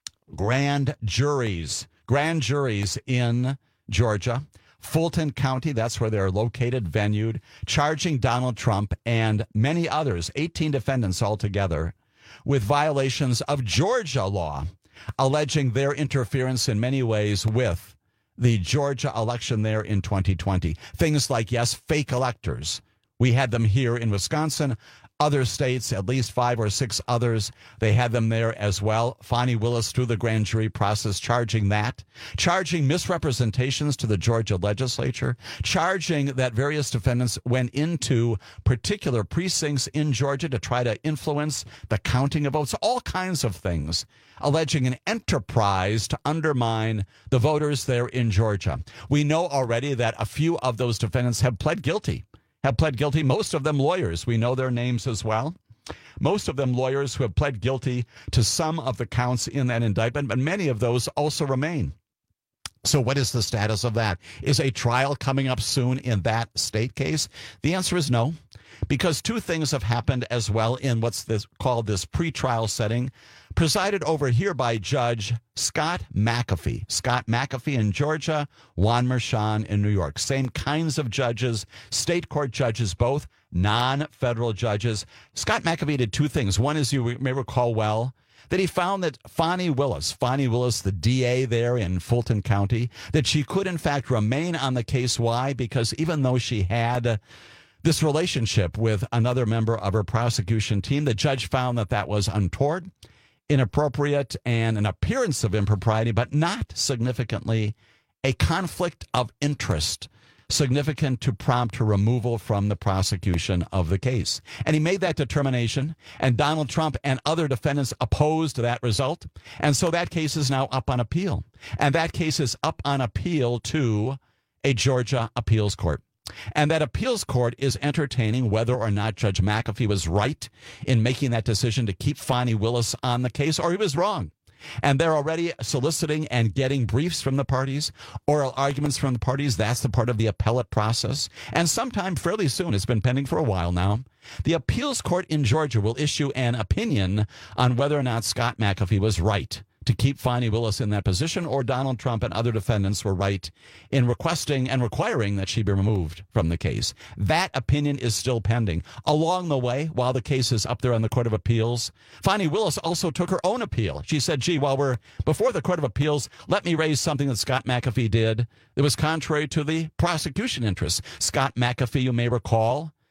Speaker 13: grand juries, grand juries in Georgia, Fulton County, that's where they're located, venued, charging Donald Trump and many others, eighteen defendants altogether, with violations of Georgia law, alleging their interference in many ways with the Georgia election there in twenty twenty. Things like, yes, fake electors. We had them here in Wisconsin. Other states, at least five or six others, they had them there as well. Fani Willis, through the grand jury process, charging that, charging misrepresentations to the Georgia legislature, charging that various defendants went into particular precincts in Georgia to try to influence the counting of votes, all kinds of things, alleging an enterprise to undermine the voters there in Georgia. We know already that a few of those defendants have pled guilty. have pled guilty, most of them lawyers. We know their names as well. Most of them lawyers who have pled guilty to some of the counts in that indictment, but many of those also remain. So what is the status of that? Is a trial coming up soon in that state case? The answer is no, because two things have happened as well in what's this called this pretrial setting, presided over here by Judge Scott McAfee. Scott McAfee in Georgia, Juan Merchan in New York. Same kinds of judges, state court judges, both non-federal judges. Scott McAfee did two things. One, as you may recall well, that he found that Fani Willis, Fani Willis, the D A there in Fulton County, that she could in fact remain on the case. Why? Because even though she had this relationship with another member of her prosecution team, the judge found that that was untoward, inappropriate, and an appearance of impropriety, but not significantly a conflict of interest significant to prompt her removal from the prosecution of the case. And he made that determination, and Donald Trump and other defendants opposed that result. And so that case is now up on appeal. And that case is up on appeal to a Georgia appeals court. And that appeals court is entertaining whether or not Judge McAfee was right in making that decision to keep Fani Willis on the case, or he was wrong. And they're already soliciting and getting briefs from the parties, oral arguments from the parties. That's the part of the appellate process. And sometime fairly soon, it's been pending for a while now, the appeals court in Georgia will issue an opinion on whether or not Scott McAfee was right to keep Fani Willis in that position, or Donald Trump and other defendants were right in requesting and requiring that she be removed from the case. That opinion is still pending. Along the way, while the case is up there on the Court of Appeals, Fani Willis also took her own appeal. She said, gee, while we're before the Court of Appeals, let me raise something that Scott McAfee did that was contrary to the prosecution interests. Scott McAfee, you may recall,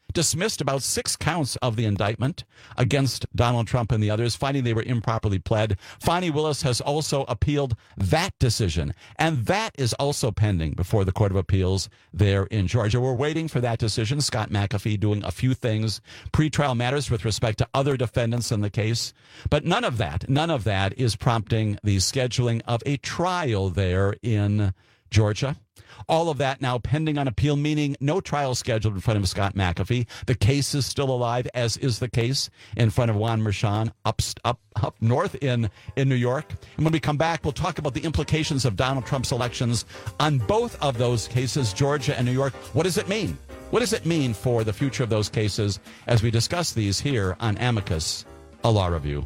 Speaker 6: dismissed about six counts of the indictment against Donald Trump and the others, finding they were improperly pled. Fani Willis has also appealed that decision, and that is also pending before the Court of Appeals there in Georgia. We're waiting for that decision. Scott McAfee doing a few things, pretrial matters with respect to other defendants in the case, but none of that, none of that is prompting the scheduling of a trial there in Georgia. All of that now pending on appeal, meaning no trial scheduled in front of Scott McAfee. The case is still alive, as is the case in front of Juan Merchan up, up, up north in, in New York. And when we come back, we'll talk about the implications of Donald Trump's elections on both of those cases, Georgia and New York. What does it mean? What does it mean for the future of those cases as we discuss these here on Amicus, a Law Review?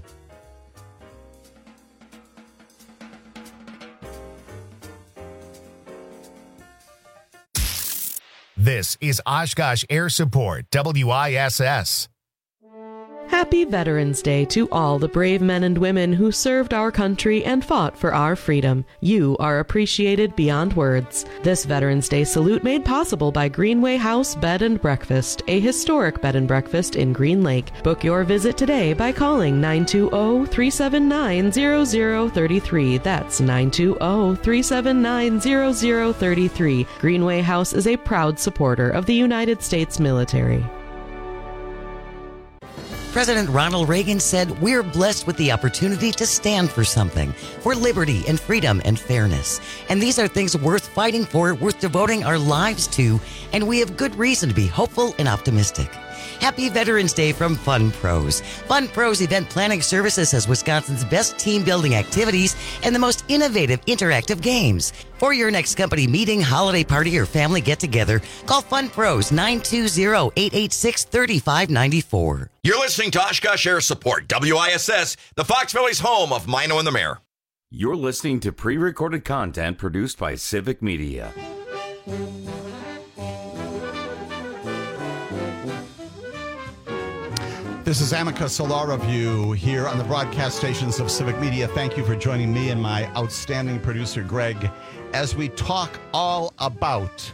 Speaker 1: This is Oshkosh Air Support, W I S S.
Speaker 8: Happy Veterans Day to all the brave men and women who served our country and fought for our freedom. You are appreciated beyond words. This Veterans Day salute made possible by Greenway House Bed and Breakfast, a historic bed and breakfast in Green Lake. Book your visit today by calling nine two zero, three seven nine, zero zero three three. That's nine two zero, three seven nine, zero zero three three. Greenway House is a proud supporter of the United States military.
Speaker 9: President Ronald Reagan said, "We're blessed with the opportunity to stand for something, for liberty and freedom and fairness. And these are things worth fighting for, worth devoting our lives to, and we have good reason to be hopeful and optimistic." Happy Veterans Day from Fun Pros. Fun Pros Event Planning Services has Wisconsin's best team building activities and the most innovative interactive games. For your next company meeting, holiday party, or family get-together, call Fun Pros nine two zero, eight eight six, three five nine four.
Speaker 10: You're listening to Oshkosh Air Support, W I S S, the Fox Valley's home of Mino and the Mayor.
Speaker 12: You're listening to pre-recorded content produced by Civic Media.
Speaker 13: This is Amicus, a Law Review here on the broadcast stations of Civic Media. Thank you for joining me and my outstanding producer, Greg, as we talk all about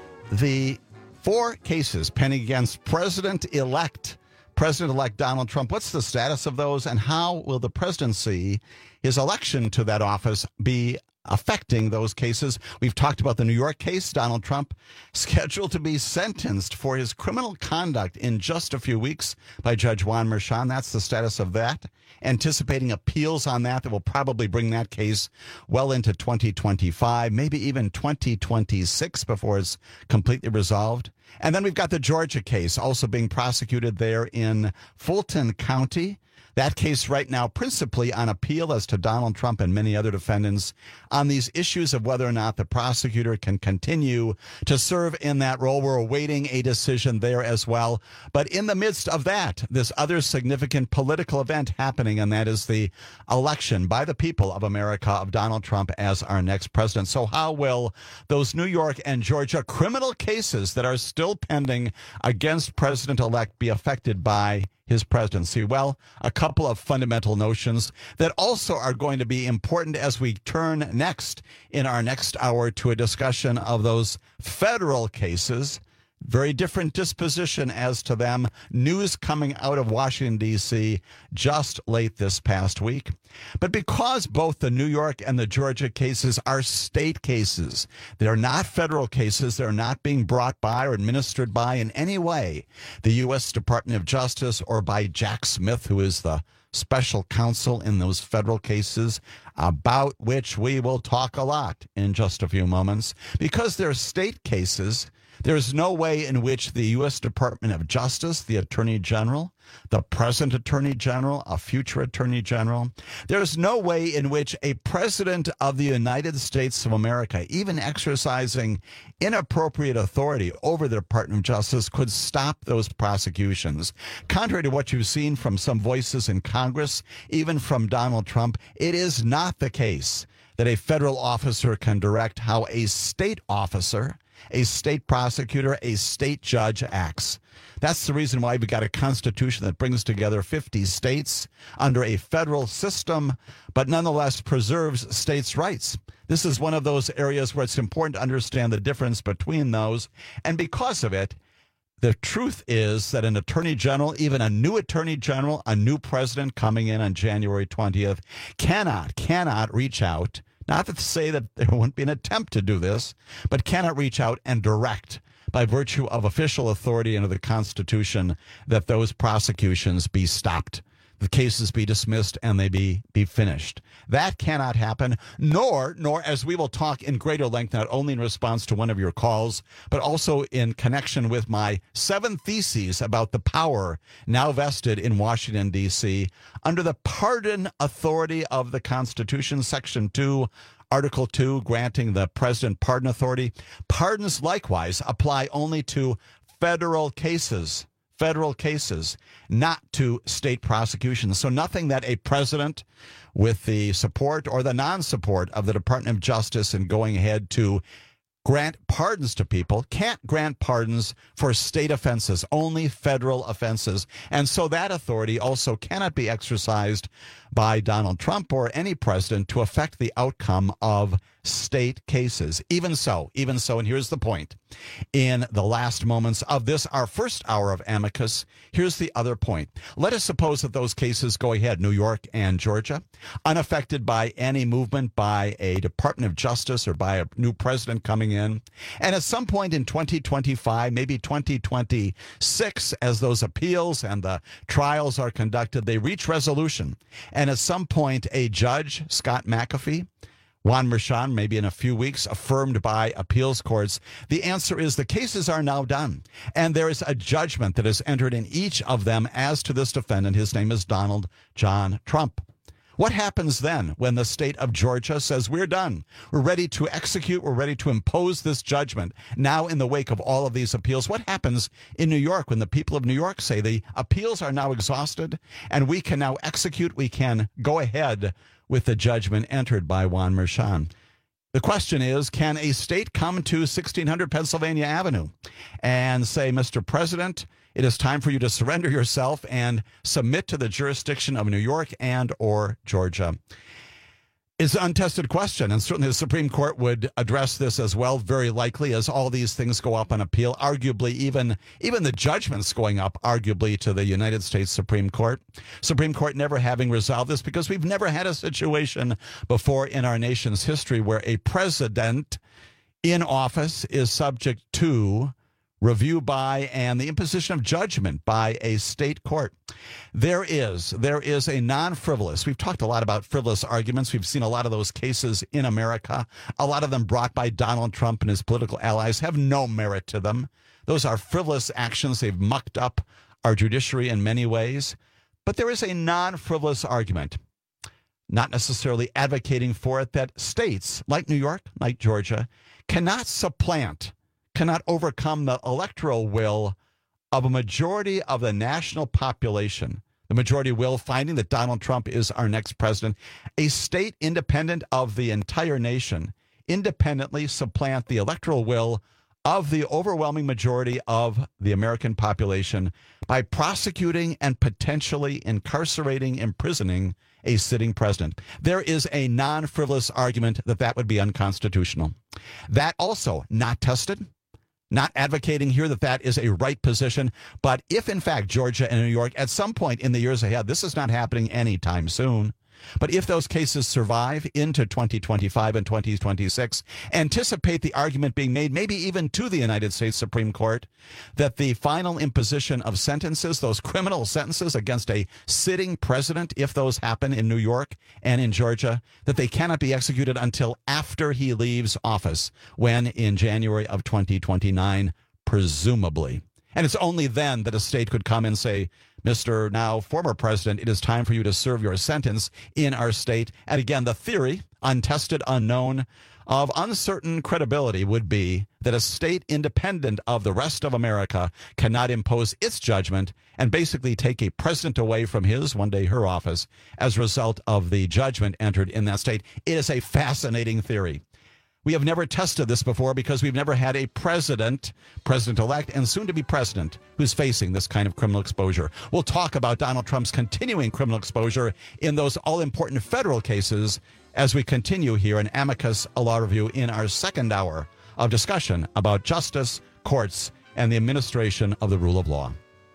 Speaker 13: the four cases pending against President-elect, President-elect Donald Trump. What's the status of those, and how will the presidency, his election to that office, be affecting those cases? We've talked about the New York case. Donald Trump scheduled to be sentenced for his criminal conduct in just a few weeks by Judge Juan Merchan. That's the status of that. Anticipating appeals on that that will probably bring that case well into twenty twenty-five, maybe even twenty twenty-six before it's completely resolved. And then we've got the Georgia case also being prosecuted there in Fulton County. That case right now principally on appeal as to Donald Trump and many other defendants on these issues of whether or not the prosecutor can continue to serve in that role. We're awaiting a decision there as well. But in the midst of that, this other significant political event happening, and that is the election by the people of America of Donald Trump as our next president. So how will those New York and Georgia criminal cases that are still pending against President-elect be affected by his presidency? Well, a couple of fundamental notions that also are going to be important as we turn next in our next hour to a discussion of those federal cases. Very different disposition as to them. News coming out of Washington, D C just late this past week. But because both the New York and the Georgia cases are state cases, they're not federal cases, they're not being brought by or administered by in any way the U S Department of Justice or by Jack Smith, who is the special counsel in those federal cases, about which we will talk a lot in just a few moments. Because they're state cases, there's no way in which the U S Department of Justice, the Attorney General, the present Attorney General, a future Attorney General, there's no way in which a president of the United States of America, even exercising inappropriate authority over the Department of Justice, could stop those prosecutions. Contrary to what you've seen from some voices in Congress, even from Donald Trump, it is not the case that a federal officer can direct how a state officer, a state prosecutor, a state judge acts. That's the reason why we've got a constitution that brings together fifty states under a federal system, but nonetheless preserves states' rights. This is one of those areas where it's important to understand the difference between those. And because of it,
Speaker 6: the truth is that an attorney general, even a new attorney general, a new president coming in on January twentieth, cannot, cannot reach out, not to say that there wouldn't be an attempt to do this, but cannot reach out and direct by virtue of official authority under the Constitution that those prosecutions be stopped, the cases be dismissed, and they be, be finished. That cannot happen, nor, nor, as we will talk in greater length, not only in response to one of your calls, but also in connection with my seven theses about the power now vested in Washington, D C, under the pardon authority of the Constitution, Section two, Article two, granting the president pardon authority. Pardons likewise apply only to federal cases. Federal cases, not to state prosecutions. So nothing that a president with the support or the non-support of the Department of Justice in going ahead to grant pardons to people can't grant pardons for state offenses, only federal offenses. And so that authority also cannot be exercised by Donald Trump or any president to affect the outcome of state cases. Even so, even so, and here's the point. In the last moments of this, our first hour of Amicus, here's the other point. Let us suppose that those cases go ahead, New York and Georgia, unaffected by any movement by a Department of Justice or by a new president coming in. And at some point in twenty twenty-five, maybe twenty twenty-six, as those appeals and the trials are conducted, they reach resolution. And at some point, a judge, Scott McAfee, Juan Merchan, maybe in a few weeks, affirmed by appeals courts. The answer is the cases are now done. And there is a judgment that is entered in each of them as to this defendant. His name is Donald John Trump. What happens then when the state of Georgia says, we're done, we're ready to execute, we're ready to impose this judgment now in the wake of all of these appeals? What happens in New York when the people of New York say the appeals are now exhausted and we can now execute, we can go ahead with the judgment entered by Juan Merchan? The question is, can a state come to sixteen hundred Pennsylvania Avenue and say, Mister President, it is time for you to surrender yourself and submit to the jurisdiction of New York and or Georgia? It's an untested question, and certainly the Supreme Court would address this as well, very likely, as all these things go up on appeal, arguably even, even the judgments going up, arguably, to the United States Supreme Court. Supreme Court never having resolved this because we've never had a situation before in our nation's history where a president in office is subject to review by and the imposition of judgment by a state court. There is, there is a non-frivolous, we've talked a lot about frivolous arguments. We've seen a lot of those cases in America. A lot of them brought by Donald Trump and his political allies have no merit to them. Those are frivolous actions. They've mucked up our judiciary in many ways. But there is a non-frivolous argument, not necessarily advocating for it, that states like New York, like Georgia, cannot supplant cannot overcome the electoral will of a majority of the national population. The majority will finding that Donald Trump is our next president. A state independent of the entire nation independently supplant the electoral will of the overwhelming majority of the American population by prosecuting and potentially incarcerating, imprisoning a sitting president. There is a non-frivolous argument that that would be unconstitutional. That also not tested. Not advocating here that that is a right position, but if in fact Georgia and New York at some point in the years ahead, this is not happening anytime soon, but if those cases survive into twenty twenty-five and twenty twenty-six, anticipate the argument being made, maybe even to the United States Supreme Court, that the final imposition of sentences, those criminal sentences against a sitting president, if those happen in New York and in Georgia, that they cannot be executed until after he leaves office, when in January of twenty twenty-nine, presumably. And it's only then that a state could come and say, Mister now former president, it is time for you to serve your sentence in our state. And again, the theory, untested, unknown, of uncertain credibility would be that a state independent of the rest of America cannot impose its judgment and basically take a president away from his, one day her office, as a result of the judgment entered in that state. It is a fascinating theory. We have never tested this before because we've never had a president, president-elect, and soon-to-be president who's facing this kind of criminal exposure. We'll talk about Donald Trump's continuing criminal exposure in those all-important federal cases as we continue here in Amicus, a law review, in our second hour of discussion about justice, courts, and the administration of the rule of law.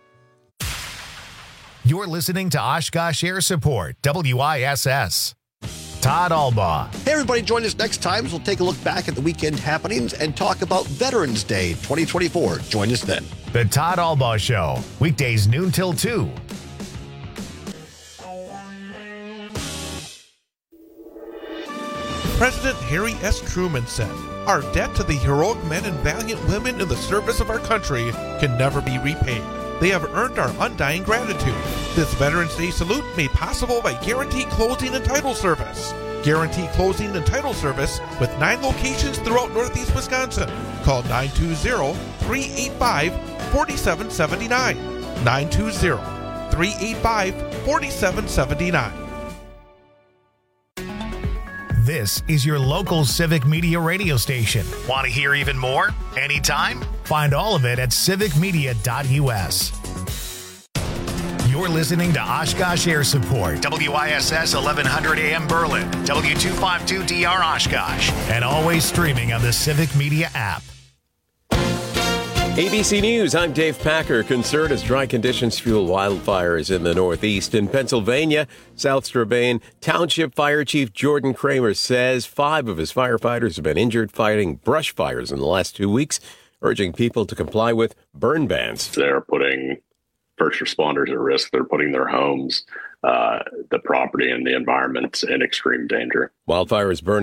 Speaker 1: You're listening to Oshkosh Air Support, W I S S. Todd Albaugh.
Speaker 14: Hey, everybody, join us next time as we'll take a look back at the weekend happenings and talk about Veterans Day twenty twenty-four. Join us then.
Speaker 1: The Todd Albaugh Show, weekdays noon till two.
Speaker 23: President Harry S. Truman said, "Our debt to the heroic men and valiant women in the service of our country can never be repaid. They have earned our undying gratitude." This Veterans Day salute made possible by Guarantee Closing and Title Service. Guarantee Closing and Title Service with nine locations throughout Northeast Wisconsin. Call nine two zero, three eight five, four seven seven nine. nine two zero, three eight five, four seven seven nine.
Speaker 1: This is your local Civic Media radio station. Want to hear even more? Anytime? Find all of it at civic media dot U S. You're listening to Oshkosh Air Support, W I S S eleven hundred A M Berlin, W two fifty-two D R Oshkosh, and always streaming on the Civic Media app.
Speaker 2: A B C News, I'm Dave Packer. Concerned as dry conditions fuel wildfires in the Northeast. In Pennsylvania, South Strabane Township Fire Chief Jordan Kramer says five of his firefighters have been injured fighting brush fires in the last two weeks, urging people to comply with burn bans.
Speaker 15: They're putting first responders at risk. They're putting their homes, uh, the property, and the environment in extreme danger.
Speaker 2: Wildfires burning